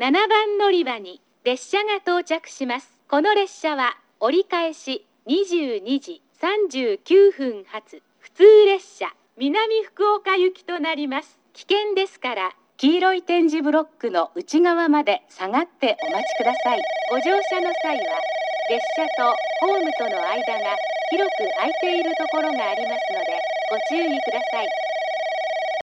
7番乗り場に列車が到着します。この列車は折り返し22時39分発普通列車南福岡行きとなります。危険ですから黄色い点字ブロックの内側まで下がってお待ちください。ご乗車の際は列車とホームとの間が広く空いているところがありますのでご注意ください。